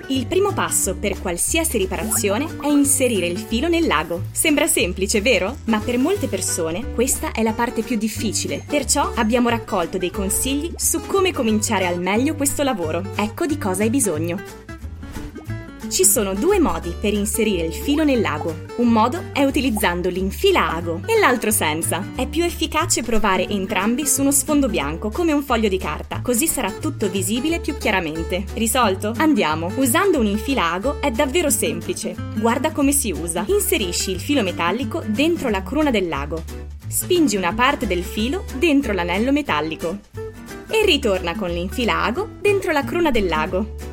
Il primo passo per qualsiasi riparazione è inserire il filo nel lago. Sembra semplice, vero? Ma per molte persone questa è la parte più difficile. Perciò abbiamo raccolto dei consigli su come cominciare al meglio questo lavoro. Ecco di cosa hai bisogno. Ci sono 2 modi per inserire il filo nel lago. Un modo è utilizzando l'infilaago e l'altro senza. È più efficace provare entrambi su uno sfondo bianco, come un foglio di carta, così sarà tutto visibile più chiaramente. Risolto? Andiamo! Usando un infilaago è davvero semplice. Guarda come si usa. Inserisci il filo metallico dentro la cruna del lago. Spingi una parte del filo dentro l'anello metallico. E ritorna con l'infilaago dentro la cruna del lago.